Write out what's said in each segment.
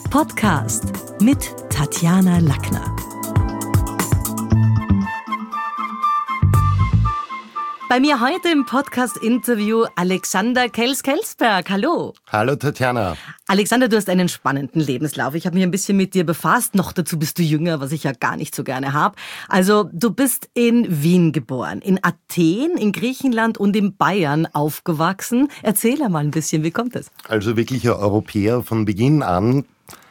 Podcast mit Tatjana Lackner. Bei mir heute im Podcast-Interview Alexander Kels-Kelsberg. Hallo. Hallo Tatjana. Alexander, du hast einen spannenden Lebenslauf. Ich habe mich ein bisschen mit dir befasst. Noch dazu bist du jünger, was ich ja gar nicht so gerne habe. Also du bist in Wien geboren, in Athen, in Griechenland und in Bayern aufgewachsen. Erzähl mal ein bisschen, wie kommt das? Also wirklicher Europäer von Beginn an.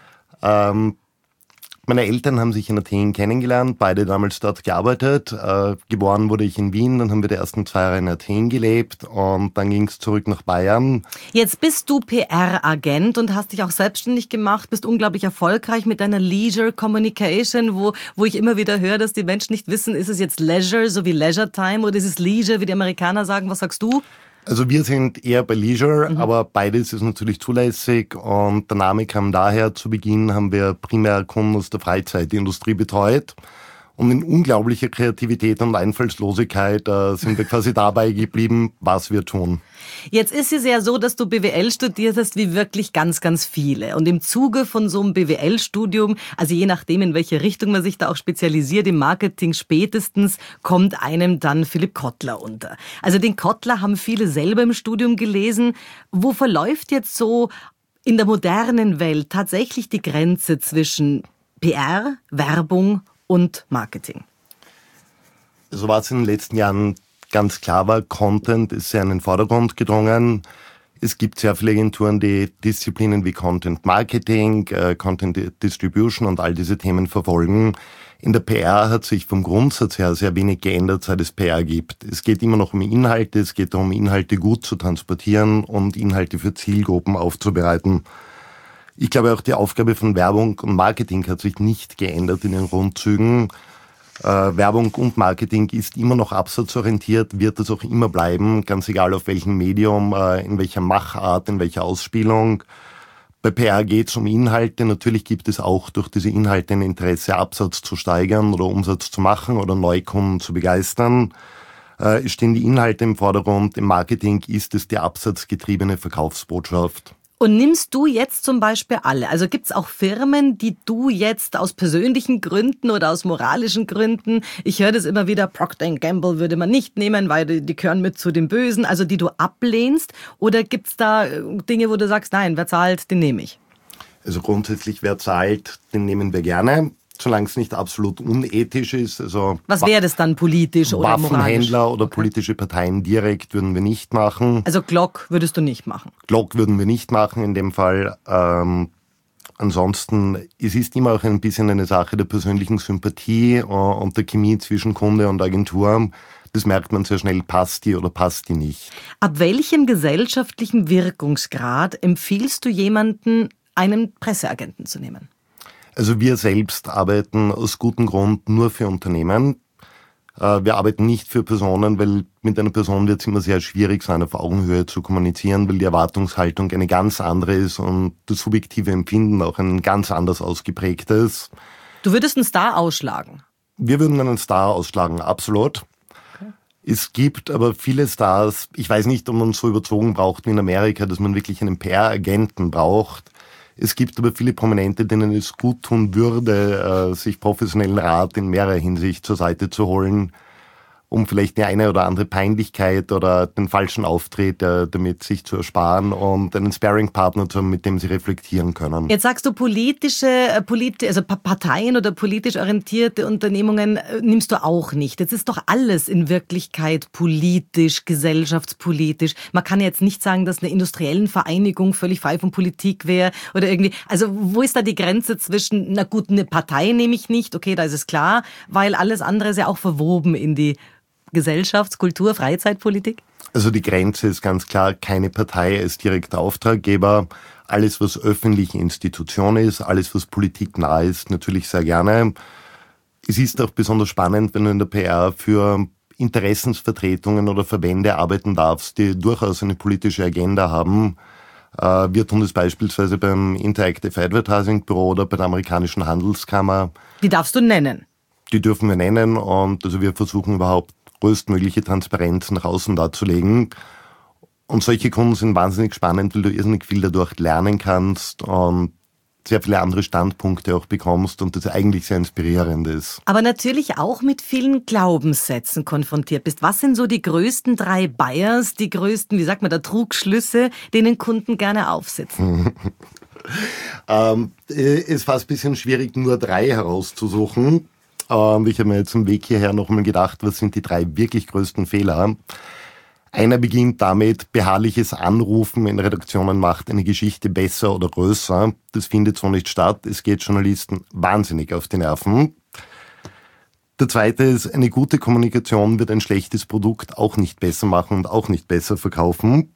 Meine Eltern haben sich in Athen kennengelernt, beide damals dort gearbeitet. Geboren wurde ich in Wien, dann haben wir die ersten 2 Jahre in Athen gelebt und dann ging es zurück nach Bayern. Jetzt bist du PR-Agent und hast dich auch selbstständig gemacht, bist unglaublich erfolgreich mit deiner Leisure Communication, wo ich immer wieder höre, dass die Menschen nicht wissen, ist es jetzt Leisure, so wie Leisure Time, oder ist es Leisure, wie die Amerikaner sagen? Was sagst du? Also wir sind eher bei Leisure, aber beides ist natürlich zulässig und der Name kam daher, zu Beginn haben wir primär Kunden aus der Freizeitindustrie betreut und in unglaublicher Kreativität und Einfallslosigkeit sind wir quasi dabei geblieben, was wir tun. Jetzt ist es ja so, dass du BWL studiert hast, wie wirklich ganz, ganz viele. Und im Zuge von so einem BWL-Studium, also je nachdem, in welche Richtung man sich da auch spezialisiert, im Marketing spätestens, kommt einem dann Philipp Kotler unter. Also den Kotler haben viele selber im Studium gelesen. Wo verläuft jetzt so in der modernen Welt tatsächlich die Grenze zwischen PR, Werbung und Marketing? So war es in den letzten Jahren ganz klar war, Content ist sehr in den Vordergrund gedrungen. Es gibt sehr viele Agenturen, die Disziplinen wie Content Marketing, Content Distribution und all diese Themen verfolgen. In der PR hat sich vom Grundsatz her sehr wenig geändert, seit es PR gibt. Es geht immer noch um Inhalte, es geht darum, Inhalte gut zu transportieren und Inhalte für Zielgruppen aufzubereiten. Ich glaube, auch die Aufgabe von Werbung und Marketing hat sich nicht geändert in den Grundzügen. Werbung und Marketing ist immer noch absatzorientiert, wird es auch immer bleiben, ganz egal auf welchem Medium, in welcher Machart, in welcher Ausspielung. Bei PR geht es um Inhalte. Natürlich gibt es auch durch diese Inhalte ein Interesse, Absatz zu steigern oder Umsatz zu machen oder Neukunden zu begeistern. Es stehen die Inhalte im Vordergrund. Im Marketing ist es die absatzgetriebene Verkaufsbotschaft. Und nimmst du jetzt zum Beispiel alle? Also gibt's auch Firmen, die du jetzt aus persönlichen Gründen oder aus moralischen Gründen, ich höre das immer wieder, Procter & Gamble würde man nicht nehmen, weil die gehören mit zu den Bösen, also die du ablehnst? Oder gibt's da Dinge, wo du sagst, nein, wer zahlt, den nehme ich? Also grundsätzlich, wer zahlt, den nehmen wir gerne, solange es nicht absolut unethisch ist. Also was wäre das dann, politisch oder moralisch? Waffenhändler oder politische Parteien direkt würden wir nicht machen. Also Glock würdest du nicht machen? Glock würden wir nicht machen in dem Fall. Ansonsten, es ist immer auch ein bisschen eine Sache der persönlichen Sympathie und der Chemie zwischen Kunde und Agentur. Das merkt man sehr schnell, passt die oder passt die nicht. Ab welchem gesellschaftlichen Wirkungsgrad empfiehlst du jemanden, einen Presseagenten zu nehmen? Also wir selbst arbeiten aus gutem Grund nur für Unternehmen. Wir arbeiten nicht für Personen, weil mit einer Person wird es immer sehr schwierig sein, auf Augenhöhe zu kommunizieren, weil die Erwartungshaltung eine ganz andere ist und das subjektive Empfinden auch ein ganz anders ausgeprägtes. Du würdest einen Star ausschlagen? Wir würden einen Star ausschlagen, absolut. Okay. Es gibt aber viele Stars, ich weiß nicht, ob man so überzogen braucht wie in Amerika, dass man wirklich einen PR-Agenten braucht. Es gibt aber viele Prominente, denen es gut tun würde, sich professionellen Rat in mehrerer Hinsicht zur Seite zu holen, um vielleicht die eine oder andere Peinlichkeit oder den falschen Auftritt damit sich zu ersparen und einen Sparring-Partner zu haben, mit dem sie reflektieren können. Jetzt sagst du also Parteien oder politisch orientierte Unternehmungen nimmst du auch nicht. Jetzt ist doch alles in Wirklichkeit politisch, gesellschaftspolitisch. Man kann jetzt nicht sagen, dass eine industriellen Vereinigung völlig frei von Politik wäre oder irgendwie. Also wo ist da die Grenze zwischen, na gut, eine Partei nehme ich nicht, okay, da ist es klar, weil alles andere ist ja auch verwoben in die Gesellschafts-, Kultur-, Freizeitpolitik? Also die Grenze ist ganz klar, keine Partei als direkter Auftraggeber. Alles, was öffentliche Institution ist, alles, was Politik nah ist, natürlich sehr gerne. Es ist auch besonders spannend, wenn du in der PR für Interessensvertretungen oder Verbände arbeiten darfst, die durchaus eine politische Agenda haben. Wir tun das beispielsweise beim Interactive Advertising Büro oder bei der amerikanischen Handelskammer. Die darfst du nennen? Die dürfen wir nennen und also wir versuchen überhaupt größtmögliche Transparenz nach außen darzulegen. Und solche Kunden sind wahnsinnig spannend, weil du irrsinnig viel dadurch lernen kannst und sehr viele andere Standpunkte auch bekommst und das eigentlich sehr inspirierend ist. Aber natürlich auch mit vielen Glaubenssätzen konfrontiert bist. Was sind so die größten 3 Bias, die größten, wie sagt man da, Trugschlüsse, denen Kunden gerne aufsitzen? Es ist fast ein bisschen schwierig, nur 3 herauszusuchen. Ich habe mir jetzt im Weg hierher nochmal gedacht, was sind die 3 wirklich größten Fehler? Einer beginnt damit, beharrliches Anrufen in Redaktionen macht eine Geschichte besser oder größer. Das findet so nicht statt. Es geht Journalisten wahnsinnig auf die Nerven. Der zweite ist, eine gute Kommunikation wird ein schlechtes Produkt auch nicht besser machen und auch nicht besser verkaufen.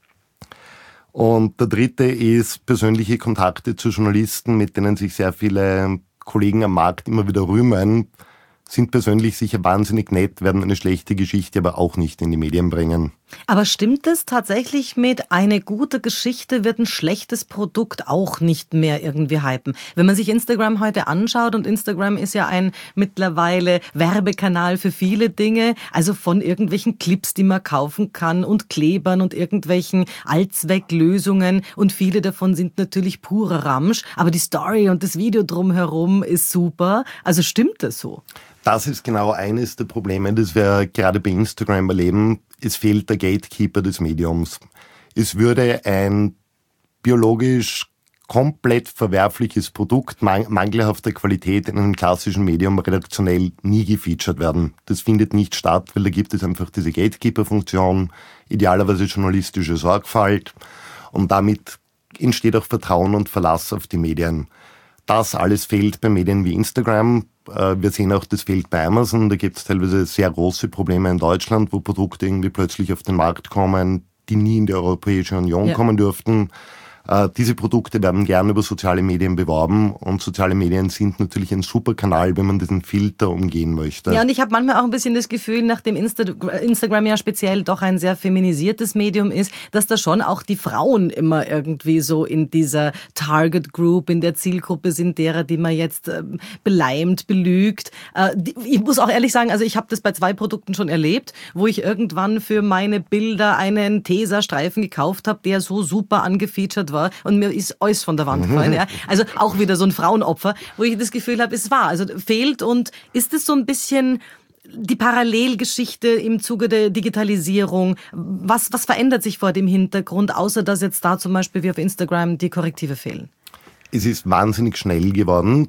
Und der dritte ist persönliche Kontakte zu Journalisten, mit denen sich sehr viele Kollegen am Markt immer wieder rühmen, sind persönlich sicher wahnsinnig nett, werden eine schlechte Geschichte aber auch nicht in die Medien bringen. Aber stimmt es tatsächlich mit, eine gute Geschichte wird ein schlechtes Produkt auch nicht mehr irgendwie hypen? Wenn man sich Instagram heute anschaut, und Instagram ist ja ein mittlerweile Werbekanal für viele Dinge, also von irgendwelchen Clips, die man kaufen kann und Klebern und irgendwelchen Allzwecklösungen, und viele davon sind natürlich purer Ramsch, aber die Story und das Video drumherum ist super. Also stimmt das so? Das ist genau eines der Probleme, das wir gerade bei Instagram erleben. Es fehlt der Gatekeeper des Mediums. Es würde ein biologisch komplett verwerfliches Produkt mangelhafter Qualität in einem klassischen Medium redaktionell nie gefeatured werden. Das findet nicht statt, weil da gibt es einfach diese Gatekeeper-Funktion, idealerweise journalistische Sorgfalt, und damit entsteht auch Vertrauen und Verlass auf die Medien. Das alles fehlt bei Medien wie Instagram. Wir sehen auch, das fehlt bei Amazon. Da gibt es teilweise sehr große Probleme in Deutschland, wo Produkte irgendwie plötzlich auf den Markt kommen, die nie in die Europäische Union kommen dürften. Diese Produkte werden gerne über soziale Medien beworben, und soziale Medien sind natürlich ein super Kanal, wenn man diesen Filter umgehen möchte. Ja, und ich habe manchmal auch ein bisschen das Gefühl, nachdem Instagram ja speziell doch ein sehr feminisiertes Medium ist, dass da schon auch die Frauen immer irgendwie so in dieser Target Group, in der Zielgruppe sind derer, die man jetzt beleimt, belügt. Ich muss auch ehrlich sagen, also ich habe das bei 2 Produkten schon erlebt, wo ich irgendwann für meine Bilder einen Tesa-Streifen gekauft habe, der so super angefeatured war, und mir ist alles von der Wand gefallen. Ja. Also auch wieder so ein Frauenopfer, wo ich das Gefühl habe, es war, also fehlt. Und ist es so ein bisschen die Parallelgeschichte im Zuge der Digitalisierung? Was verändert sich vor dem Hintergrund, außer dass jetzt da zum Beispiel wie auf Instagram die Korrektive fehlen? Es ist wahnsinnig schnell geworden.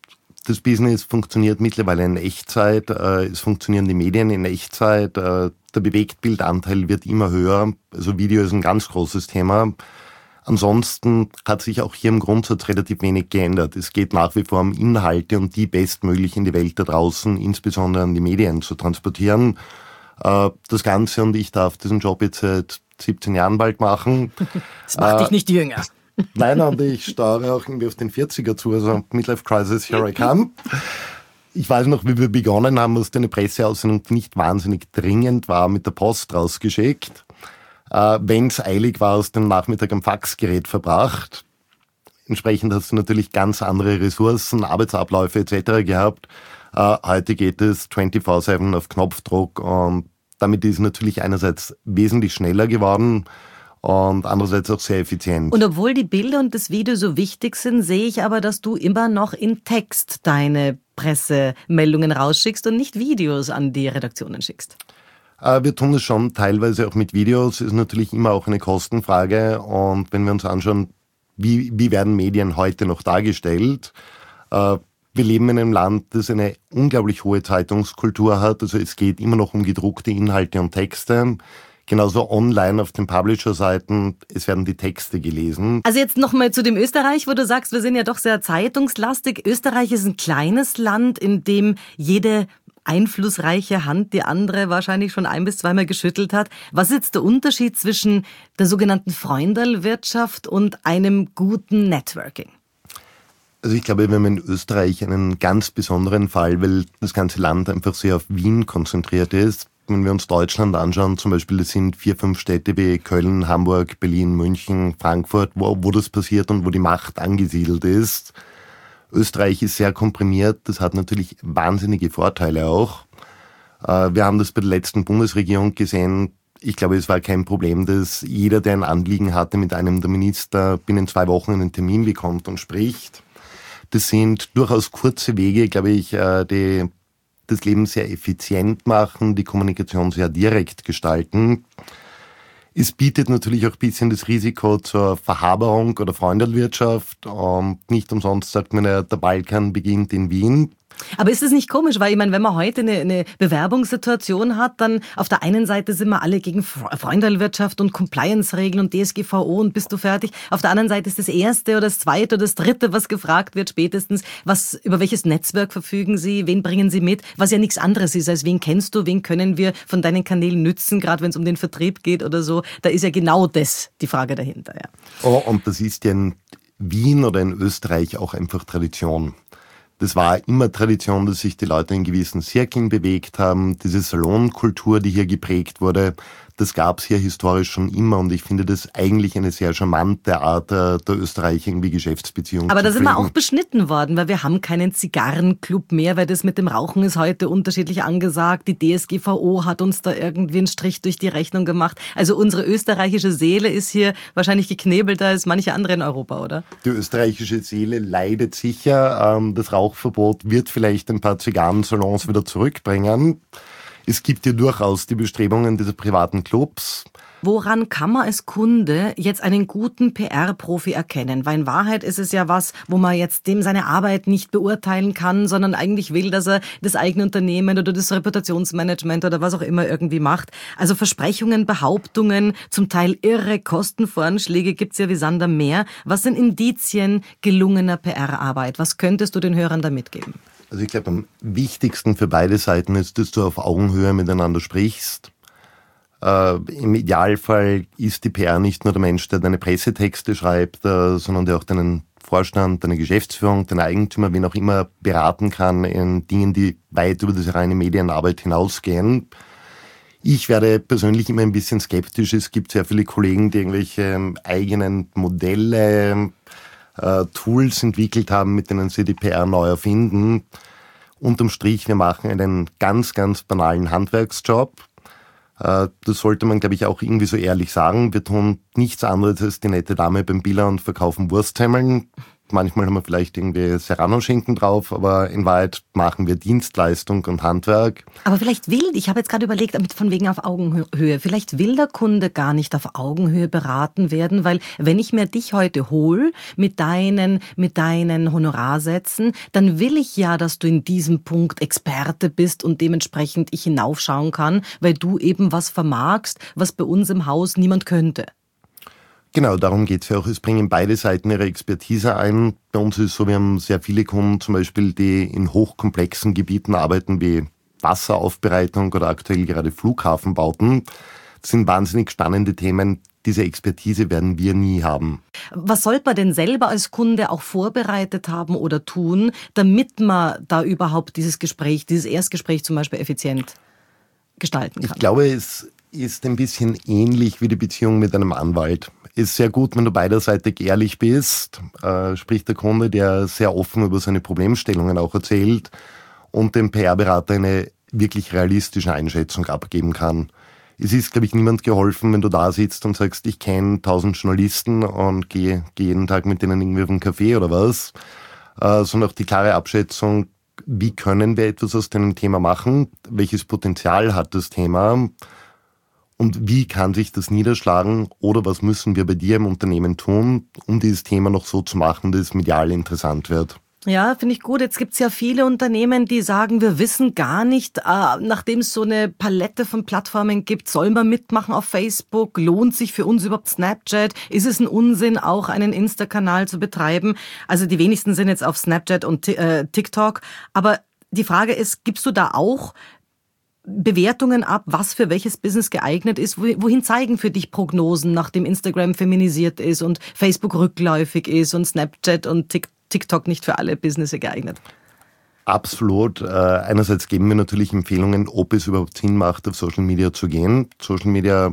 Das Business funktioniert mittlerweile in Echtzeit. Es funktionieren die Medien in Echtzeit. Der Bewegtbildanteil wird immer höher. Also Video ist ein ganz großes Thema. Ansonsten hat sich auch hier im Grundsatz relativ wenig geändert. Es geht nach wie vor um Inhalte und die bestmöglich in die Welt da draußen, insbesondere an die Medien, zu transportieren. Das Ganze, und ich darf diesen Job jetzt seit 17 Jahren bald machen. Das macht dich nicht jünger. Nein, und ich steuere auch irgendwie auf den 40er zu, also Midlife Crisis, here I come. Ich weiß noch, wie wir begonnen haben, dass eine Presseaussendung nicht wahnsinnig dringend war, mit der Post rausgeschickt. Wenn es eilig war, hast du den Nachmittag am Faxgerät verbracht. Entsprechend hast du natürlich ganz andere Ressourcen, Arbeitsabläufe etc. gehabt. Heute geht es 24/7 auf Knopfdruck, und damit ist es natürlich einerseits wesentlich schneller geworden und andererseits auch sehr effizient. Und obwohl die Bilder und das Video so wichtig sind, sehe ich aber, dass du immer noch in Text deine Pressemeldungen rausschickst und nicht Videos an die Redaktionen schickst. Wir tun es schon teilweise auch mit Videos, ist natürlich immer auch eine Kostenfrage, und wenn wir uns anschauen, wie werden Medien heute noch dargestellt? Wir leben in einem Land, das eine unglaublich hohe Zeitungskultur hat, also es geht immer noch um gedruckte Inhalte und Texte. Genauso online auf den Publisher-Seiten, es werden die Texte gelesen. Also jetzt nochmal zu dem Österreich, wo du sagst, wir sind ja doch sehr zeitungslastig. Österreich ist ein kleines Land, in dem jede einflussreiche Hand die andere wahrscheinlich schon 1- bis 2-mal geschüttelt hat. Was ist jetzt der Unterschied zwischen der sogenannten Freundelwirtschaft und einem guten Networking? Also ich glaube, wir haben in Österreich einen ganz besonderen Fall, weil das ganze Land einfach sehr auf Wien konzentriert ist. Wenn wir uns Deutschland anschauen, zum Beispiel, das sind 4, 5 Städte wie Köln, Hamburg, Berlin, München, Frankfurt, wo das passiert und wo die Macht angesiedelt ist. Österreich ist sehr komprimiert, das hat natürlich wahnsinnige Vorteile auch. Wir haben das bei der letzten Bundesregierung gesehen, Ich glaube, es war kein Problem, dass jeder, der ein Anliegen hatte, mit einem der Minister binnen 2 Wochen einen Termin bekommt und spricht. Das sind durchaus kurze Wege, glaube ich, die das Leben sehr effizient machen, die Kommunikation sehr direkt gestalten. Es bietet natürlich auch ein bisschen das Risiko zur Verhaberung oder Freundelwirtschaft. Und nicht umsonst sagt man ja, der Balkan beginnt in Wien. Aber ist es nicht komisch, weil ich meine, wenn man heute eine Bewerbungssituation hat, dann auf der einen Seite sind wir alle gegen Freundelwirtschaft und Compliance-Regeln und DSGVO und bist du fertig. Auf der anderen Seite ist das Erste oder das Zweite oder das Dritte, was gefragt wird spätestens, über welches Netzwerk verfügen Sie, wen bringen Sie mit, was ja nichts anderes ist, als wen kennst du, wen können wir von deinen Kanälen nützen, gerade wenn es um den Vertrieb geht oder so. Da ist ja genau das die Frage dahinter. Ja. Oh, und das ist ja in Wien oder in Österreich auch einfach Tradition. Das war immer Tradition, dass sich die Leute in gewissen Zirkeln bewegt haben. Diese Salonkultur, die hier geprägt wurde, das gab es hier historisch schon immer. Und ich finde das eigentlich eine sehr charmante Art der Österreicher, irgendwie Geschäftsbeziehungen Aber zu da sind pflegen. wir auch beschnitten worden, weil wir haben keinen Zigarrenclub mehr, weil das mit dem Rauchen ist heute unterschiedlich angesagt. Die DSGVO hat uns da irgendwie einen Strich durch die Rechnung gemacht. Also unsere österreichische Seele ist hier wahrscheinlich geknebelter als manche andere in Europa, oder? Die österreichische Seele leidet sicher. Das Rauchverbot wird vielleicht ein paar Zigarrensalons wieder zurückbringen. Es gibt ja durchaus die Bestrebungen dieser privaten Clubs. Woran kann man als Kunde jetzt einen guten PR-Profi erkennen? Weil in Wahrheit ist es ja was, wo man jetzt dem seine Arbeit nicht beurteilen kann, sondern eigentlich will, dass er das eigene Unternehmen oder das Reputationsmanagement oder was auch immer irgendwie macht. Also Versprechungen, Behauptungen, zum Teil irre Kostenvoranschläge gibt's ja wie Sand am Meer. Was sind Indizien gelungener PR-Arbeit? Was könntest du den Hörern da mitgeben? Also ich glaube, am wichtigsten für beide Seiten ist, dass du auf Augenhöhe miteinander sprichst. Im Idealfall ist die PR nicht nur der Mensch, der deine Pressetexte schreibt, sondern der auch deinen Vorstand, deine Geschäftsführung, deine Eigentümer, wen auch immer beraten kann in Dingen, die weit über diese reine Medienarbeit hinausgehen. Ich werde persönlich immer ein bisschen skeptisch. Es gibt sehr viele Kollegen, die irgendwelche eigenen Modelle, Tools entwickelt haben, mit denen sie die PR neu erfinden. Unterm Strich, wir machen einen ganz, ganz banalen Handwerksjob. Das sollte man, glaube ich, auch irgendwie so ehrlich sagen. Wir tun nichts anderes als die nette Dame beim Billa und verkaufen Wursthemmeln. Manchmal haben wir vielleicht irgendwie Serrano-Schinken drauf, aber in Wahrheit machen wir Dienstleistung und Handwerk. Aber vielleicht ich habe jetzt gerade überlegt, von wegen auf Augenhöhe, vielleicht will der Kunde gar nicht auf Augenhöhe beraten werden, weil wenn ich mir dich heute hole mit deinen Honorarsätzen, dann will ich ja, dass du in diesem Punkt Experte bist und dementsprechend ich hinaufschauen kann, weil du eben was vermagst, was bei uns im Haus niemand könnte. Genau, darum geht's ja auch. Es bringen beide Seiten ihre Expertise ein. Bei uns ist es so, wir haben sehr viele Kunden zum Beispiel, die in hochkomplexen Gebieten arbeiten, wie Wasseraufbereitung oder aktuell gerade Flughafenbauten. Das sind wahnsinnig spannende Themen. Diese Expertise werden wir nie haben. Was sollte man denn selber als Kunde auch vorbereitet haben oder tun, damit man da überhaupt dieses Erstgespräch zum Beispiel effizient gestalten kann? Ich glaube, es ist ein bisschen ähnlich wie die Beziehung mit einem Anwalt. Ist sehr gut, wenn du beiderseitig ehrlich bist, sprich der Kunde, der sehr offen über seine Problemstellungen auch erzählt und dem PR-Berater eine wirklich realistische Einschätzung abgeben kann. Es ist, glaube ich, niemand geholfen, wenn du da sitzt und sagst, ich kenne 1000 Journalisten und gehe jeden Tag mit denen irgendwie auf einen Café oder was, sondern auch die klare Abschätzung, wie können wir etwas aus dem Thema machen, welches Potenzial hat das Thema, und wie kann sich das niederschlagen oder was müssen wir bei dir im Unternehmen tun, um dieses Thema noch so zu machen, dass es medial interessant wird? Ja, finde ich gut. Jetzt gibt's ja viele Unternehmen, die sagen, wir wissen gar nicht, nachdem es so eine Palette von Plattformen gibt, sollen wir mitmachen auf Facebook? Lohnt sich für uns überhaupt Snapchat? Ist es ein Unsinn, auch einen Insta-Kanal zu betreiben? Also die wenigsten sind jetzt auf Snapchat und TikTok. Aber die Frage ist, gibst du da auch Bewertungen ab, was für welches Business geeignet ist? Wohin zeigen für dich Prognosen, nachdem Instagram feminisiert ist und Facebook rückläufig ist und Snapchat und TikTok nicht für alle Business geeignet? Absolut. Einerseits geben wir natürlich Empfehlungen, ob es überhaupt Sinn macht, auf Social Media zu gehen. Social Media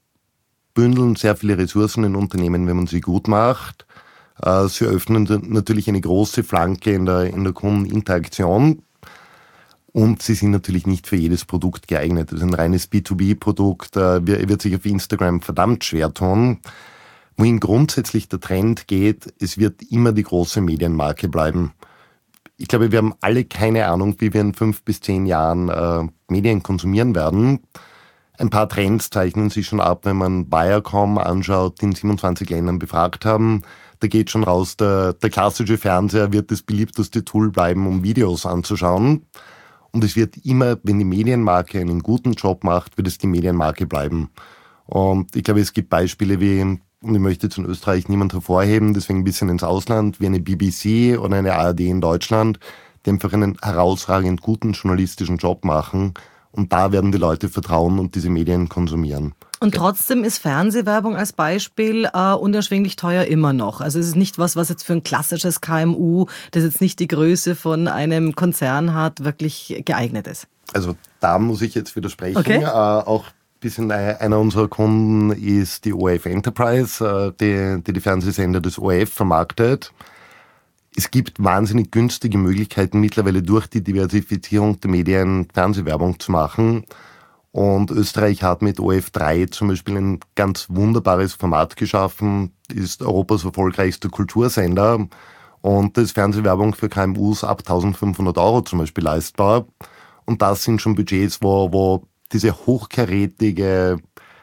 bündeln sehr viele Ressourcen in Unternehmen, wenn man sie gut macht. Sie öffnen natürlich eine große Flanke in der Kundeninteraktion. Und sie sind natürlich nicht für jedes Produkt geeignet. Das ist ein reines B2B-Produkt, wird sich auf Instagram verdammt schwer tun. Wohin grundsätzlich der Trend geht, es wird immer die große Medienmarke bleiben. Ich glaube, wir haben alle keine Ahnung, wie wir in 5 bis 10 Jahren Medien konsumieren werden. Ein paar Trends zeichnen sich schon ab, wenn man Viacom anschaut, die in 27 Ländern befragt haben. Da geht schon raus, der klassische Fernseher wird das beliebteste Tool bleiben, um Videos anzuschauen. Und es wird immer, wenn die Medienmarke einen guten Job macht, wird es die Medienmarke bleiben. Und ich glaube, es gibt Beispiele wie, und ich möchte jetzt in Österreich niemand hervorheben, deswegen ein bisschen ins Ausland, wie eine BBC oder eine ARD in Deutschland, die einfach einen herausragend guten journalistischen Job machen. Und da werden die Leute vertrauen und diese Medien konsumieren. Und trotzdem ist Fernsehwerbung als Beispiel unerschwinglich teuer immer noch. Also es ist nicht was jetzt für ein klassisches KMU, das jetzt nicht die Größe von einem Konzern hat, wirklich geeignet ist. Also da muss ich jetzt widersprechen. Okay. Auch ein bisschen einer unserer Kunden ist die ORF Enterprise, die Fernsehsender des ORF vermarktet. Es gibt wahnsinnig günstige Möglichkeiten mittlerweile durch die Diversifizierung der Medien Fernsehwerbung zu machen. Und Österreich hat mit ORF3 zum Beispiel ein ganz wunderbares Format geschaffen, ist Europas erfolgreichster Kultursender. Und da ist Fernsehwerbung für KMUs ab 1.500 € zum Beispiel leistbar. Und das sind schon Budgets, wo diese hochkarätige,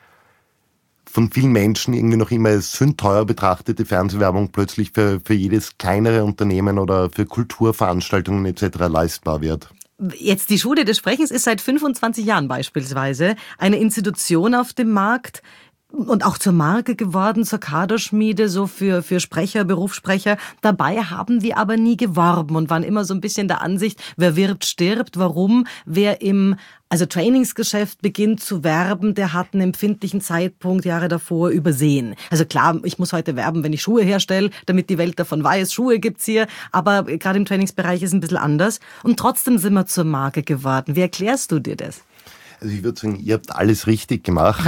von vielen Menschen irgendwie noch immer als sündteuer betrachtete Fernsehwerbung plötzlich für jedes kleinere Unternehmen oder für Kulturveranstaltungen etc. leistbar wird. Jetzt die Schule des Sprechens ist seit 25 Jahren beispielsweise eine Institution auf dem Markt und auch zur Marke geworden, zur Kaderschmiede, so für Sprecher, Berufssprecher. Dabei haben wir aber nie geworben und waren immer so ein bisschen der Ansicht, wer wird, stirbt. Warum? Wer im Trainingsgeschäft beginnt zu werben, der hat einen empfindlichen Zeitpunkt Jahre davor übersehen. Also klar, ich muss heute werben, wenn ich Schuhe herstelle, damit die Welt davon weiß, Schuhe gibt's hier. Aber gerade im Trainingsbereich ist es ein bisschen anders. Und trotzdem sind wir zur Marke geworden. Wie erklärst du dir das? Also ich würde sagen, ihr habt alles richtig gemacht.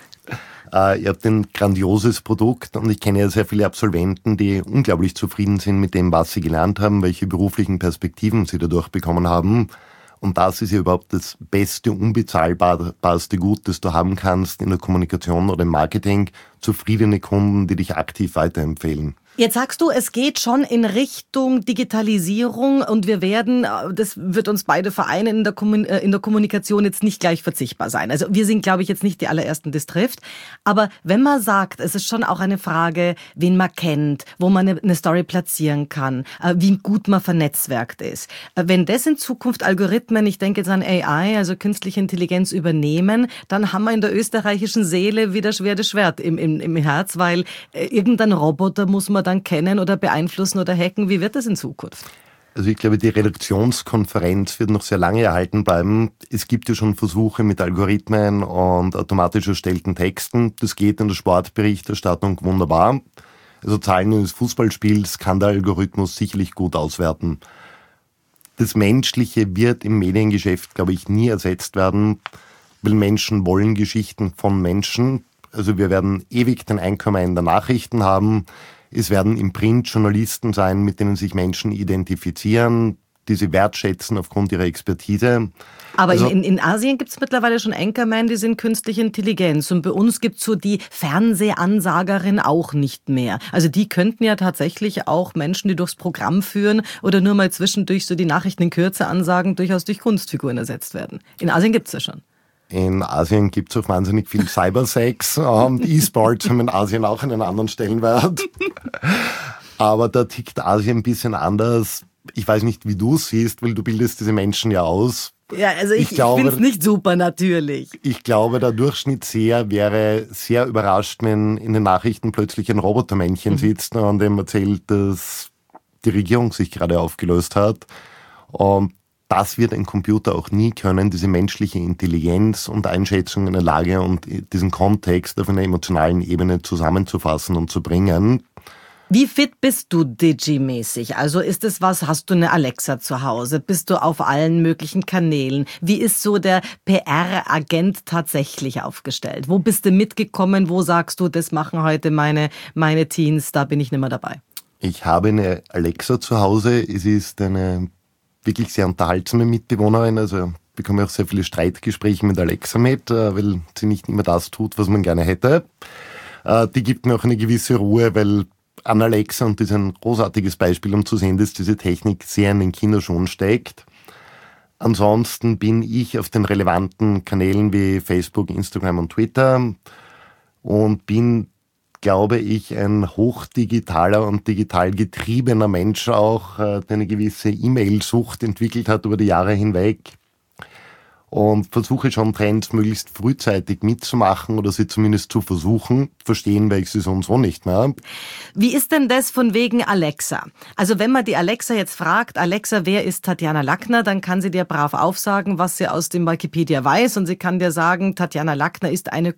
Ihr habt ein grandioses Produkt und ich kenne ja sehr viele Absolventen, die unglaublich zufrieden sind mit dem, was sie gelernt haben, welche beruflichen Perspektiven sie dadurch bekommen haben. Und das ist ja überhaupt das beste, unbezahlbarste Gut, das du haben kannst in der Kommunikation oder im Marketing. Zufriedene Kunden, die dich aktiv weiterempfehlen. Jetzt sagst du, es geht schon in Richtung Digitalisierung und wir werden, das wird uns beide vereinen, in der Kommunikation jetzt nicht gleich verzichtbar sein. Also wir sind, glaube ich, jetzt nicht die allerersten, die es trifft. Aber wenn man sagt, es ist schon auch eine Frage, wen man kennt, wo man eine Story platzieren kann, wie gut man vernetzwerkt ist. Wenn das in Zukunft Algorithmen, ich denke jetzt an AI, also künstliche Intelligenz übernehmen, dann haben wir in der österreichischen Seele wieder schweres Schwert im Herz, weil irgendein Roboter muss man dann kennen oder beeinflussen oder hacken. Wie wird das in Zukunft? Also ich glaube, die Redaktionskonferenz wird noch sehr lange erhalten bleiben. Es gibt ja schon Versuche mit Algorithmen und automatisch erstellten Texten. Das geht in der Sportberichterstattung wunderbar. Also Zahlen eines Fußballspiels kann der Algorithmus sicherlich gut auswerten. Das Menschliche wird im Mediengeschäft, glaube ich, nie ersetzt werden, weil Menschen wollen Geschichten von Menschen. Also wir werden ewig den Einkommen in der Nachrichten haben. Es werden im Print Journalisten sein, mit denen sich Menschen identifizieren, die sie wertschätzen aufgrund ihrer Expertise. Aber also, in Asien gibt es mittlerweile schon Anchorman, die sind künstliche Intelligenz. Und bei uns gibt es so die Fernsehansagerin auch nicht mehr. Also die könnten ja tatsächlich auch Menschen, die durchs Programm führen oder nur mal zwischendurch so die Nachrichten in Kürze ansagen, durchaus durch Kunstfiguren ersetzt werden. In Asien gibt es ja schon. In Asien gibt es auch wahnsinnig viel Cybersex und E-Sports haben in Asien auch einen anderen Stellenwert. Aber da tickt Asien ein bisschen anders. Ich weiß nicht, wie du es siehst, weil du bildest diese Menschen ja aus. Ja, also ich finde es nicht super, natürlich. Ich glaube, der Durchschnittsseher wäre sehr überrascht, wenn in den Nachrichten plötzlich ein Robotermännchen sitzt und dem erzählt, dass die Regierung sich gerade aufgelöst hat. Und das wird ein Computer auch nie können, diese menschliche Intelligenz und Einschätzung in der Lage und diesen Kontext auf einer emotionalen Ebene zusammenzufassen und zu bringen. Wie fit bist du Digi-mäßig? Also ist es was, hast du eine Alexa zu Hause? Bist du auf allen möglichen Kanälen? Wie ist so der PR-Agent tatsächlich aufgestellt? Wo bist du mitgekommen? Wo sagst du, das machen heute meine Teens, da bin ich nicht mehr dabei? Ich habe eine Alexa zu Hause. Es ist eine wirklich sehr unterhaltsame Mitbewohnerin, also bekomme auch sehr viele Streitgespräche mit Alexa mit, weil sie nicht immer das tut, was man gerne hätte. Die gibt mir auch eine gewisse Ruhe, weil an Alexa, und das ist ein großartiges Beispiel, um zu sehen, dass diese Technik sehr in den Kinderschuhen steckt. Ansonsten bin ich auf den relevanten Kanälen wie Facebook, Instagram und Twitter und bin, glaube ich, ein hochdigitaler und digital getriebener Mensch auch, der eine gewisse E-Mail-Sucht entwickelt hat über die Jahre hinweg. Und versuche schon Trends möglichst frühzeitig mitzumachen oder sie zumindest zu versuchen. Verstehen werde ich sie so und so nicht mehr. Wie ist denn das von wegen Alexa? Also wenn man die Alexa jetzt fragt, Alexa, wer ist Tatjana Lackner, dann kann sie dir brav aufsagen, was sie aus dem Wikipedia weiß. Und sie kann dir sagen, Tatjana Lackner ist eine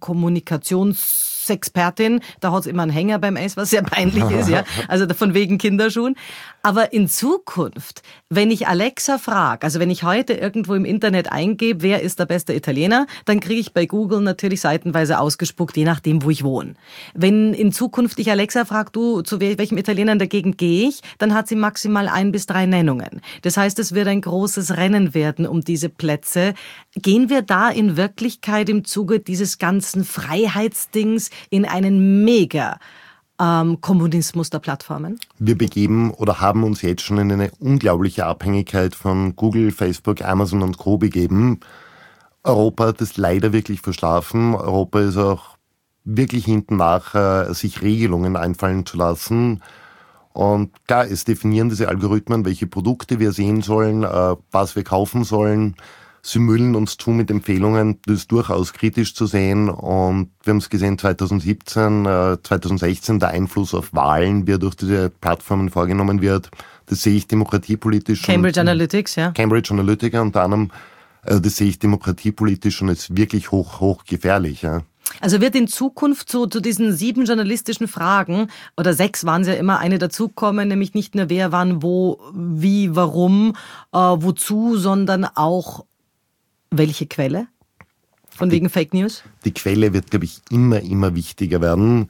Kommunikationsexpertin. Da hat es immer einen Hänger beim S, was sehr peinlich ist, ja. Also von wegen Kinderschuhen. Aber in Zukunft, wenn ich Alexa frage, also wenn ich heute irgendwo im Internet eingebe, wer ist der beste Italiener, dann kriege ich bei Google natürlich seitenweise ausgespuckt, je nachdem, wo ich wohne. Wenn in Zukunft ich Alexa frage, du, zu welchem Italiener in der Gegend gehe ich, dann hat sie maximal 1 bis 3 Nennungen. Das heißt, es wird ein großes Rennen werden um diese Plätze. Gehen wir da in Wirklichkeit im Zuge dieses ganzen Freiheitsdings in einen mega Kommunismus der Plattformen? Wir begeben oder haben uns jetzt schon in eine unglaubliche Abhängigkeit von Google, Facebook, Amazon und Co. begeben. Europa hat es leider wirklich verschlafen. Europa ist auch wirklich hinten nach, sich Regelungen einfallen zu lassen. Und klar, es definieren diese Algorithmen, welche Produkte wir sehen sollen, was wir kaufen sollen. Sie müllen uns zu mit Empfehlungen, das ist durchaus kritisch zu sehen. Und wir haben es gesehen 2017, 2016, der Einfluss auf Wahlen, wie er durch diese Plattformen vorgenommen wird. Das sehe ich demokratiepolitisch. Cambridge Analytics, ja. Cambridge Analytica unter anderem. Das sehe ich demokratiepolitisch und ist wirklich hoch gefährlich. Ja. Also wird in Zukunft zu diesen 7 journalistischen Fragen, oder 6 waren es ja immer, eine dazukommen, nämlich nicht nur wer, wann, wo, wie, warum, wozu, sondern auch welche Quelle? Von wegen Fake News? Die Quelle wird, glaube ich, immer wichtiger werden.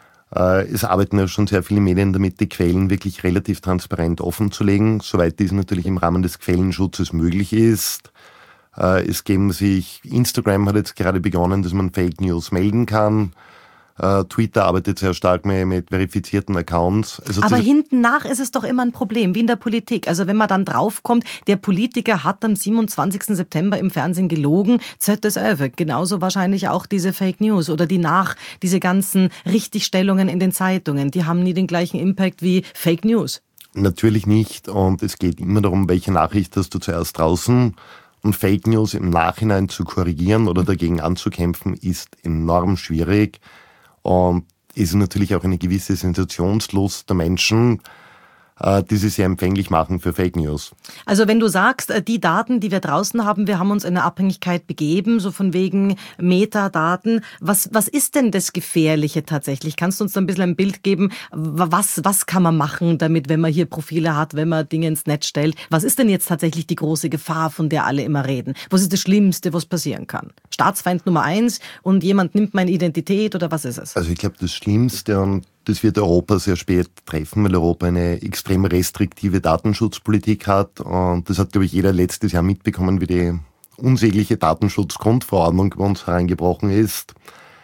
Es arbeiten ja schon sehr viele Medien damit, die Quellen wirklich relativ transparent offenzulegen, soweit dies natürlich im Rahmen des Quellenschutzes möglich ist. Es geben sich, Instagram hat jetzt gerade begonnen, dass man Fake News melden kann. Twitter arbeitet sehr stark mit verifizierten Accounts. Also aber hinten nach ist es doch immer ein Problem, wie in der Politik. Also wenn man dann draufkommt, der Politiker hat am 27. September im Fernsehen gelogen, ZSÖ, genauso wahrscheinlich auch diese Fake News oder diese ganzen Richtigstellungen in den Zeitungen, die haben nie den gleichen Impact wie Fake News. Natürlich nicht, und es geht immer darum, welche Nachricht hast du zuerst draußen. Und Fake News im Nachhinein zu korrigieren oder dagegen anzukämpfen, ist enorm schwierig. Und ist natürlich auch eine gewisse Sensationslust der Menschen, die sie sehr empfänglich machen für Fake News. Also wenn du sagst, die Daten, die wir draußen haben, wir haben uns in eine Abhängigkeit begeben, so von wegen Metadaten. Was ist denn das Gefährliche tatsächlich? Kannst du uns da ein bisschen ein Bild geben? Was kann man machen damit, wenn man hier Profile hat, wenn man Dinge ins Netz stellt? Was ist denn jetzt tatsächlich die große Gefahr, von der alle immer reden? Was ist das Schlimmste, was passieren kann? Staatsfeind Nummer 1 und jemand nimmt meine Identität oder was ist es? Also ich glaube, das Schlimmste, und das wird Europa sehr spät treffen, weil Europa eine extrem restriktive Datenschutzpolitik hat. Und das hat, glaube ich, jeder letztes Jahr mitbekommen, wie die unsägliche Datenschutzgrundverordnung bei uns hereingebrochen ist.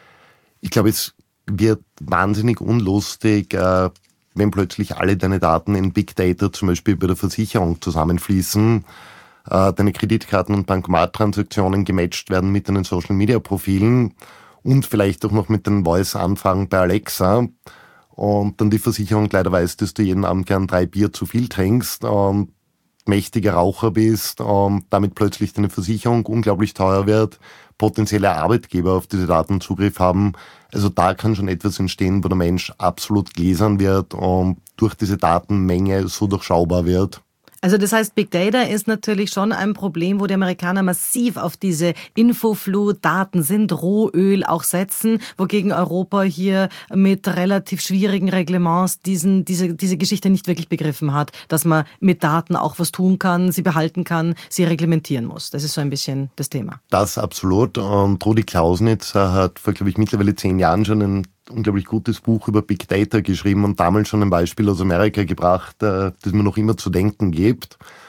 Ich glaube, es wird wahnsinnig unlustig, wenn plötzlich alle deine Daten in Big Data, zum Beispiel bei der Versicherung, zusammenfließen, deine Kreditkarten- und Bankomattransaktionen gematcht werden mit deinen Social-Media-Profilen und vielleicht auch noch mit den Voice-Anfragen bei Alexa. Und dann die Versicherung leider weiß, dass du jeden Abend gern 3 Bier zu viel trinkst und mächtiger Raucher bist und damit plötzlich deine Versicherung unglaublich teuer wird, potenzielle Arbeitgeber auf diese Daten Zugriff haben. Also da kann schon etwas entstehen, wo der Mensch absolut gläsern wird und durch diese Datenmenge so durchschaubar wird. Also das heißt, Big Data ist natürlich schon ein Problem, wo die Amerikaner massiv auf diese Infoflut, Daten sind Rohöl auch setzen, wogegen Europa hier mit relativ schwierigen Reglements diese Geschichte nicht wirklich begriffen hat, dass man mit Daten auch was tun kann, sie behalten kann, sie reglementieren muss. Das ist so ein bisschen das Thema. Das absolut. Und Rudi Klausnitz hat vor, glaube ich, mittlerweile 10 Jahren schon ein unglaublich gutes Buch über Big Data geschrieben und damals schon ein Beispiel aus Amerika gebracht, das mir noch immer zu denken gibt.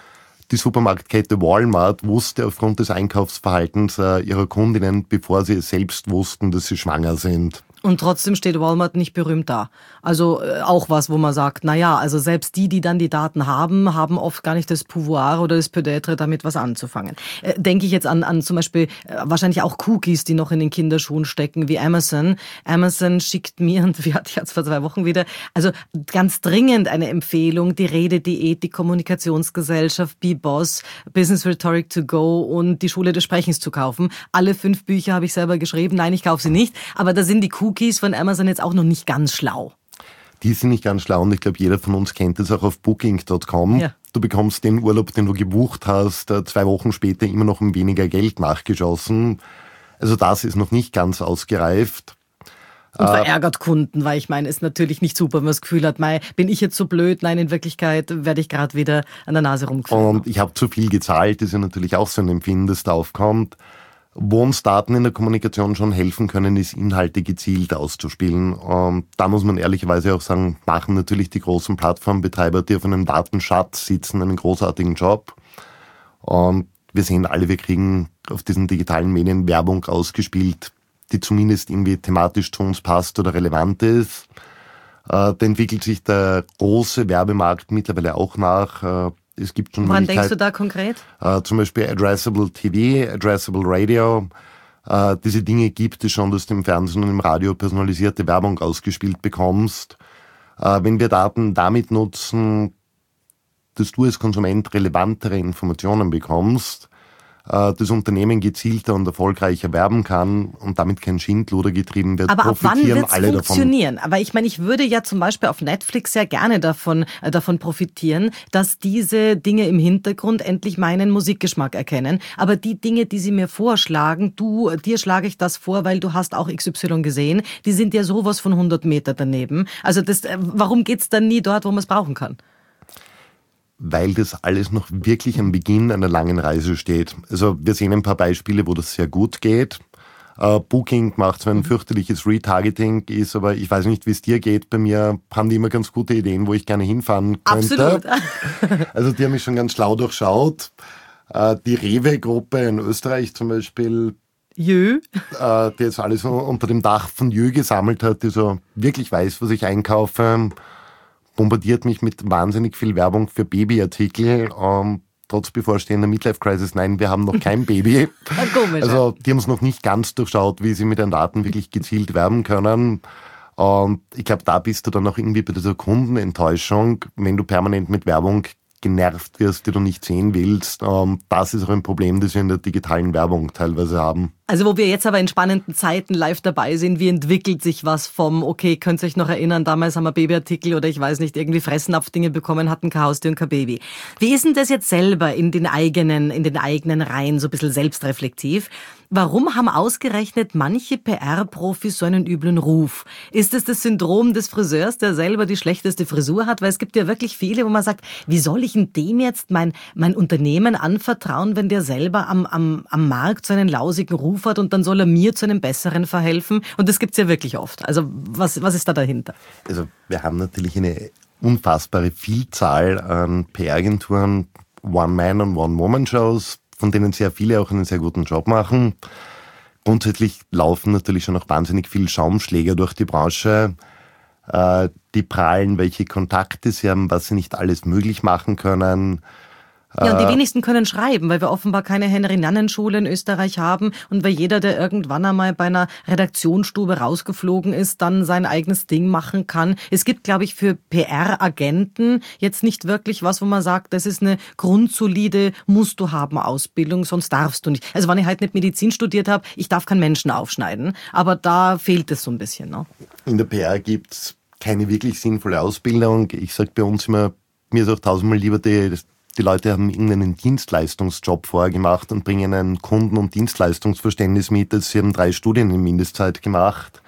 die Supermarktkette Walmart wusste aufgrund des Einkaufsverhaltens ihrer Kundinnen, bevor sie es selbst wussten, dass sie schwanger sind. Und trotzdem steht Walmart nicht berühmt da. Also auch was, wo man sagt, naja, also selbst die dann die Daten haben oft gar nicht das Pouvoir oder das Peut-être, damit was anzufangen. Denke ich jetzt an zum Beispiel wahrscheinlich auch Cookies, die noch in den Kinderschuhen stecken, wie Amazon. Amazon schickt mir, und wir hatten jetzt vor 2 Wochen wieder, also ganz dringend eine Empfehlung, die Rede-Diät, die Kommunikationsgesellschaft, Be-Boss, Business Rhetoric to Go und die Schule des Sprechens zu kaufen. Alle 5 Bücher habe ich selber geschrieben. Nein, ich kaufe sie nicht, aber da sind die Cookies von Amazon jetzt auch noch nicht ganz schlau. Die sind nicht ganz schlau und ich glaube, jeder von uns kennt das auch auf Booking.com. Ja. Du bekommst den Urlaub, den du gebucht hast, 2 Wochen später immer noch um weniger Geld nachgeschossen. Also das ist noch nicht ganz ausgereift. Und verärgert Kunden, weil ich meine, ist natürlich nicht super, wenn man das Gefühl hat, bin ich jetzt so blöd? Nein, in Wirklichkeit werde ich gerade wieder an der Nase rumgeführt. Und ich habe zu viel gezahlt, das ist ja natürlich auch so ein Empfinden, das da aufkommt. Wo uns Daten in der Kommunikation schon helfen können, ist Inhalte gezielt auszuspielen. Und da muss man ehrlicherweise auch sagen, machen natürlich die großen Plattformbetreiber, die auf einem Datenschatz sitzen, einen großartigen Job. Und wir sehen alle, wir kriegen auf diesen digitalen Medien Werbung ausgespielt, die zumindest irgendwie thematisch zu uns passt oder relevant ist. Da entwickelt sich der große Werbemarkt mittlerweile auch nach. Es gibt schon Woran denkst du da konkret? Zum Beispiel Addressable TV, Addressable Radio. Diese Dinge gibt es schon, dass du im Fernsehen und im Radio personalisierte Werbung ausgespielt bekommst. Wenn wir Daten damit nutzen, dass du als Konsument relevantere Informationen bekommst, das Unternehmen gezielter und erfolgreicher werben kann und damit kein Schindluder getrieben wird, aber profitieren alle davon. Aber ab wann wird es funktionieren? Aber ich meine, ich würde ja zum Beispiel auf Netflix sehr gerne davon profitieren, dass diese Dinge im Hintergrund endlich meinen Musikgeschmack erkennen. Aber die Dinge, die sie mir vorschlagen, dir schlage ich das vor, weil du hast auch XY gesehen, die sind ja sowas von 100 Meter daneben. Also warum geht's dann nie dort, wo man es brauchen kann? Weil das alles noch wirklich am Beginn einer langen Reise steht. Also wir sehen ein paar Beispiele, wo das sehr gut geht. Booking macht so ein fürchterliches Retargeting, ist aber, ich weiß nicht, wie es dir geht, bei mir haben die immer ganz gute Ideen, wo ich gerne hinfahren könnte. Absolut. Also die haben mich schon ganz schlau durchschaut. Die Rewe-Gruppe in Österreich zum Beispiel, die jetzt alles unter dem Dach von Jö gesammelt hat, die so wirklich weiß, was ich einkaufe, bombardiert mich mit wahnsinnig viel Werbung für Babyartikel. Trotz bevorstehender Midlife-Crisis, nein, wir haben noch kein Baby. Komisch. Also die haben es noch nicht ganz durchschaut, wie sie mit den Daten wirklich gezielt werben können. Und ich glaube, da bist du dann auch irgendwie bei dieser Kundenenttäuschung, wenn du permanent mit Werbung genervt wirst, die du nicht sehen willst. Das ist auch ein Problem, das wir in der digitalen Werbung teilweise haben. Also wo wir jetzt aber in spannenden Zeiten live dabei sind, wie entwickelt sich was vom, okay, könnt ihr euch noch erinnern, damals haben wir Babyartikel oder ich weiß nicht, irgendwie Fressnapfdinge bekommen, hatten kein Haustier und kein Baby. Wie ist denn das jetzt selber in den eigenen Reihen, so ein bisschen selbstreflektiv? Warum haben ausgerechnet manche PR-Profis so einen üblen Ruf? Ist es das Syndrom des Friseurs, der selber die schlechteste Frisur hat? Weil es gibt ja wirklich viele, wo man sagt, wie soll ich denn dem jetzt mein Unternehmen anvertrauen, wenn der selber am Markt so einen lausigen Ruf hat und dann soll er mir zu einem besseren verhelfen? Und das gibt's ja wirklich oft. Also was ist da dahinter? Also wir haben natürlich eine unfassbare Vielzahl an PR-Agenturen, One-Man- und One-Woman-Shows, von denen sehr viele auch einen sehr guten Job machen. Grundsätzlich laufen natürlich schon noch wahnsinnig viele Schaumschläger durch die Branche. Die prahlen, welche Kontakte sie haben, was sie nicht alles möglich machen können. Ja, und die wenigsten können schreiben, weil wir offenbar keine Henry-Nannen-Schule in Österreich haben und weil jeder, der irgendwann einmal bei einer Redaktionsstube rausgeflogen ist, dann sein eigenes Ding machen kann. Es gibt, glaube ich, für PR-Agenten jetzt nicht wirklich was, wo man sagt, das ist eine grundsolide, musst du haben Ausbildung, sonst darfst du nicht. Also wenn ich halt nicht Medizin studiert habe, ich darf keinen Menschen aufschneiden, aber da fehlt es so ein bisschen. Ne? In der PR gibt's keine wirklich sinnvolle Ausbildung. Ich sage bei uns immer, mir ist auch tausendmal lieber die Leute haben irgendeinen Dienstleistungsjob vorgemacht und bringen ein Kunden- und Dienstleistungsverständnis mit, als sie haben 3 Studien in Mindestzeit gemacht.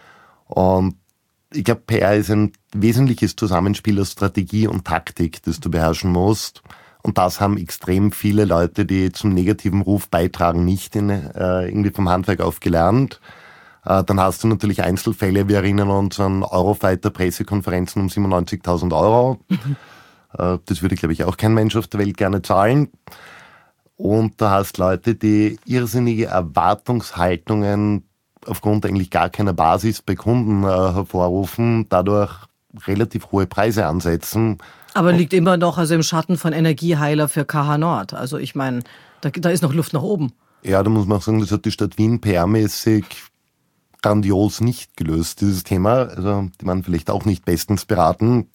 Und ich glaube, PR ist ein wesentliches Zusammenspiel aus Strategie und Taktik, das du beherrschen musst. Und das haben extrem viele Leute, die zum negativen Ruf beitragen, nicht irgendwie vom Handwerk auf gelernt. Dann hast du natürlich Einzelfälle, wir erinnern uns an Eurofighter-Pressekonferenzen um 97.000 Euro. Das würde, glaube ich, auch kein Mensch auf der Welt gerne zahlen. Und da hast Leute, die irrsinnige Erwartungshaltungen aufgrund eigentlich gar keiner Basis bei Kunden hervorrufen, dadurch relativ hohe Preise ansetzen. Aber liegt immer noch also im Schatten von Energieheiler für KH Nord. Also ich meine, da ist noch Luft nach oben. Ja, da muss man auch sagen, das hat die Stadt Wien PR-mäßig grandios nicht gelöst, dieses Thema. Also die waren vielleicht auch nicht bestens beraten.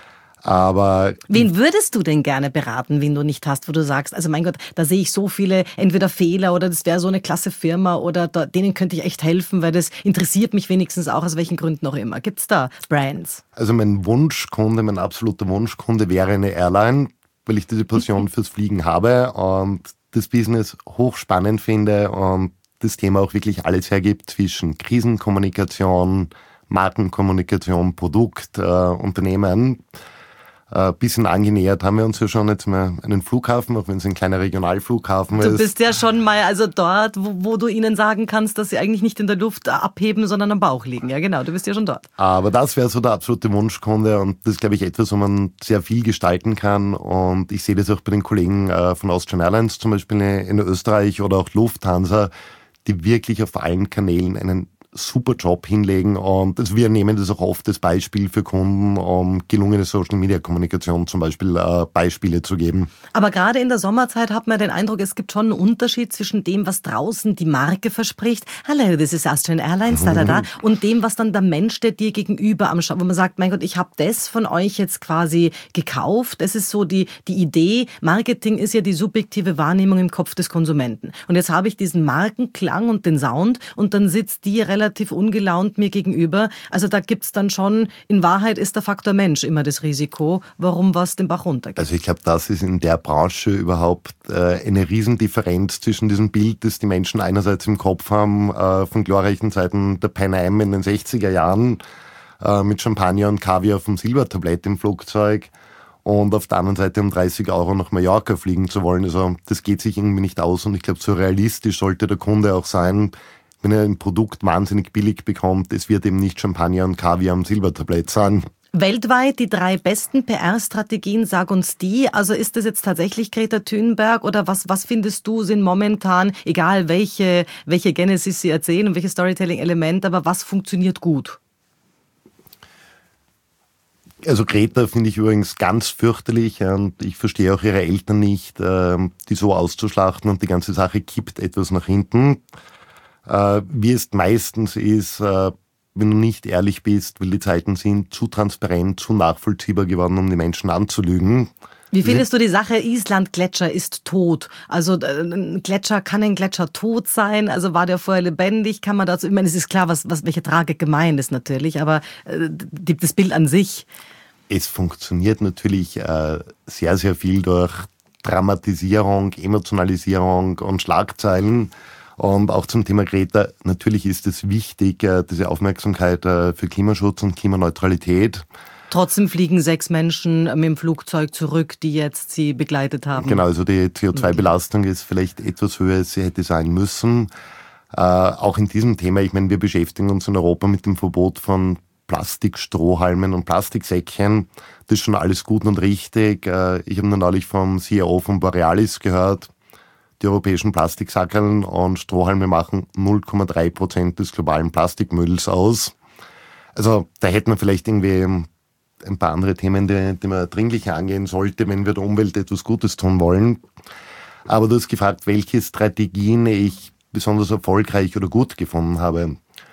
Aber wen würdest du denn gerne beraten, wen du nicht hast, wo du sagst, also mein Gott, da sehe ich so viele entweder Fehler oder das wäre so eine klasse Firma oder denen könnte ich echt helfen, weil das interessiert mich wenigstens auch, aus welchen Gründen auch immer. Gibt's da Brands? Also mein Wunschkunde, mein absoluter Wunschkunde wäre eine Airline, weil ich diese Passion fürs Fliegen habe und das Business hochspannend finde und das Thema auch wirklich alles hergibt zwischen Krisenkommunikation, Markenkommunikation, Produkt, Unternehmen. Bisschen angenähert haben wir uns ja schon jetzt mal einen Flughafen, auch wenn es ein kleiner Regionalflughafen ist. Du bist ja schon mal also dort, wo du ihnen sagen kannst, dass sie eigentlich nicht in der Luft abheben, sondern am Bauch liegen. Ja genau, du bist ja schon dort. Aber das wäre so der absolute Wunschkunde und das ist, glaube ich, etwas, wo man sehr viel gestalten kann und ich sehe das auch bei den Kollegen von Austrian Airlines zum Beispiel in Österreich oder auch Lufthansa, die wirklich auf allen Kanälen einen super Job hinlegen und wir nehmen das auch oft als Beispiel für Kunden, um gelungene Social-Media-Kommunikation zum Beispiel Beispiele zu geben. Aber gerade in der Sommerzeit hat man den Eindruck, es gibt schon einen Unterschied zwischen dem, was draußen die Marke verspricht, hello, this is Austrian Airlines, und dem, was dann der Mensch, der dir gegenüber am Schau, wo man sagt, mein Gott, ich habe das von euch jetzt quasi gekauft. Das ist so die Idee. Marketing ist ja die subjektive Wahrnehmung im Kopf des Konsumenten. Und jetzt habe ich diesen Markenklang und den Sound und dann sitzt die relativ ungelaunt mir gegenüber. Also da gibt's dann schon, in Wahrheit ist der Faktor Mensch immer das Risiko, warum was den Bach runtergeht. Also ich glaube, das ist in der Branche überhaupt eine Riesendifferenz zwischen diesem Bild, das die Menschen einerseits im Kopf haben, von glorreichen Zeiten der Pan Am in den 60er Jahren, mit Champagner und Kaviar vom Silbertablett im Flugzeug und auf der anderen Seite um 30 € nach Mallorca fliegen zu wollen. Also das geht sich irgendwie nicht aus und ich glaube, so realistisch sollte der Kunde auch sein, wenn er ein Produkt wahnsinnig billig bekommt, es wird eben nicht Champagner und Kaviar am Silbertablett sein. Weltweit die 3 besten PR-Strategien, sag uns die. Also ist das jetzt tatsächlich Greta Thunberg oder was findest du sind momentan, egal welche Genesis sie erzählen und welche Storytelling-Element, aber was funktioniert gut? Also Greta finde ich übrigens ganz fürchterlich und ich verstehe auch ihre Eltern nicht, die so auszuschlachten und die ganze Sache kippt etwas nach hinten. Wie es meistens ist, wenn du nicht ehrlich bist, weil die Zeiten sind zu transparent, zu nachvollziehbar geworden, um die Menschen anzulügen. Wie findest du die Sache, Island-Gletscher ist tot? Also ein Gletscher, kann ein Gletscher tot sein? Also war der vorher lebendig? Kann man dazu, ich meine, es ist klar, welche Tragik gemeint ist natürlich, aber das Bild an sich. Es funktioniert natürlich sehr, sehr viel durch Dramatisierung, Emotionalisierung und Schlagzeilen. Und auch zum Thema Greta, natürlich ist es wichtig, diese Aufmerksamkeit für Klimaschutz und Klimaneutralität. Trotzdem fliegen 6 Menschen mit dem Flugzeug zurück, die jetzt sie begleitet haben. Genau, also die CO2-Belastung ist vielleicht etwas höher, als sie hätte sein müssen. Auch in diesem Thema, ich meine, wir beschäftigen uns in Europa mit dem Verbot von Plastikstrohhalmen und Plastiksäckchen. Das ist schon alles gut und richtig. Ich habe nur neulich vom CEO von Borealis gehört, die europäischen Plastiksackerln und Strohhalme machen 0,3% des globalen Plastikmülls aus. Also da hätten wir vielleicht irgendwie ein paar andere Themen, die man dringlicher angehen sollte, wenn wir der Umwelt etwas Gutes tun wollen. Aber du hast gefragt, welche Strategien ich besonders erfolgreich oder gut gefunden habe.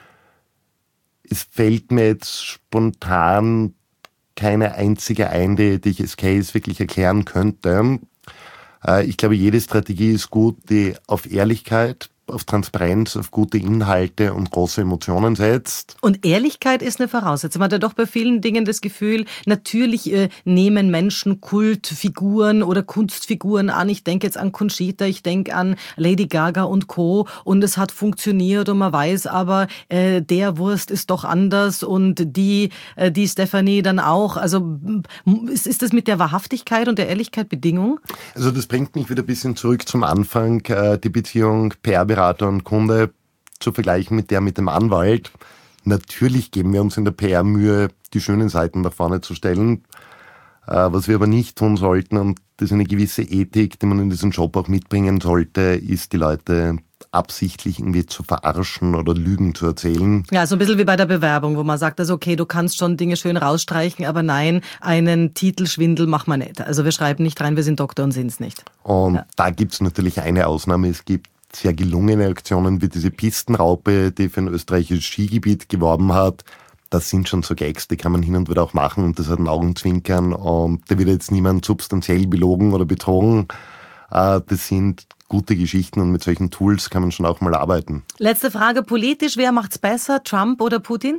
Es fällt mir jetzt spontan keine einzige ein, die ich als Case wirklich erklären könnte. Ich glaube, jede Strategie ist gut, die auf Ehrlichkeit, auf Transparenz, auf gute Inhalte und große Emotionen setzt. Und Ehrlichkeit ist eine Voraussetzung. Man hat ja doch bei vielen Dingen das Gefühl, natürlich nehmen Menschen Kultfiguren oder Kunstfiguren an. Ich denke jetzt an Conchita, ich denke an Lady Gaga und Co. Und es hat funktioniert und man weiß aber, der Wurst ist doch anders und die Stephanie dann auch. Also ist das mit der Wahrhaftigkeit und der Ehrlichkeit Bedingung? Also das bringt mich wieder ein bisschen zurück zum Anfang, die Beziehung PR-Berater und Kunde zu vergleichen mit der mit dem Anwalt. Natürlich geben wir uns in der PR Mühe, die schönen Seiten nach vorne zu stellen. Was wir aber nicht tun sollten, und das ist eine gewisse Ethik, die man in diesen Job auch mitbringen sollte, ist, die Leute absichtlich irgendwie zu verarschen oder Lügen zu erzählen. Ja, so ein bisschen wie bei der Bewerbung, wo man sagt, also okay, du kannst schon Dinge schön rausstreichen, aber nein, einen Titelschwindel machen wir nicht. Also wir schreiben nicht rein, wir sind Doktor und sind es nicht. Und da gibt es natürlich eine Ausnahme. Es gibt sehr gelungene Aktionen wie diese Pistenraupe, die für ein österreichisches Skigebiet geworben hat. Das sind schon so Gags, die kann man hin und wieder auch machen und das hat ein Augenzwinkern und da wird jetzt niemand substanziell belogen oder betrogen. Das sind gute Geschichten und mit solchen Tools kann man schon auch mal arbeiten. Letzte Frage, politisch, wer macht's besser, Trump oder Putin?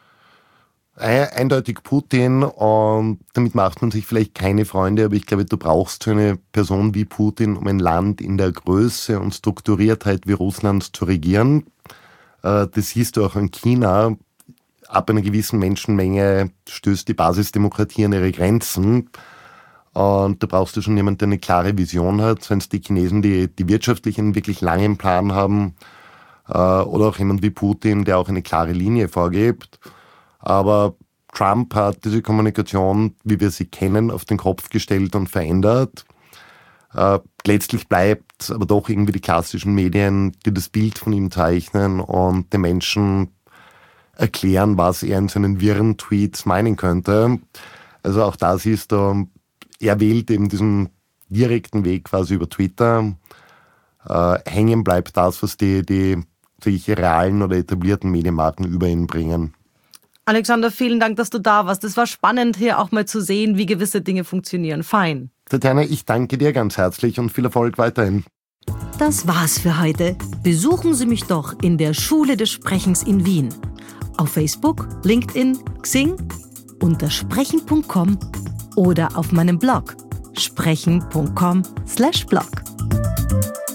Eindeutig Putin, und damit macht man sich vielleicht keine Freunde, aber ich glaube, du brauchst so eine Person wie Putin, um ein Land in der Größe und Strukturiertheit wie Russlands zu regieren. Das siehst du auch in China. Ab einer gewissen Menschenmenge stößt die Basisdemokratie an ihre Grenzen. Und da brauchst du schon jemanden, der eine klare Vision hat, seien es die Chinesen, die wirtschaftlich einen wirklich langen Plan haben, oder auch jemand wie Putin, der auch eine klare Linie vorgibt. Aber Trump hat diese Kommunikation, wie wir sie kennen, auf den Kopf gestellt und verändert. Letztlich bleibt aber doch irgendwie die klassischen Medien, die das Bild von ihm zeichnen und den Menschen erklären, was er in seinen wirren Tweets meinen könnte. Also auch da siehst du, er wählt eben diesen direkten Weg quasi über Twitter. Hängen bleibt das, was die realen oder etablierten Medienmarken über ihn bringen. Alexander, vielen Dank, dass du da warst. Es war spannend, hier auch mal zu sehen, wie gewisse Dinge funktionieren. Fein. Tatjana, ich danke dir ganz herzlich und viel Erfolg weiterhin. Das war's für heute. Besuchen Sie mich doch in der Schule des Sprechens in Wien. Auf Facebook, LinkedIn, Xing, unter sprechen.com oder auf meinem Blog sprechen.com/blog.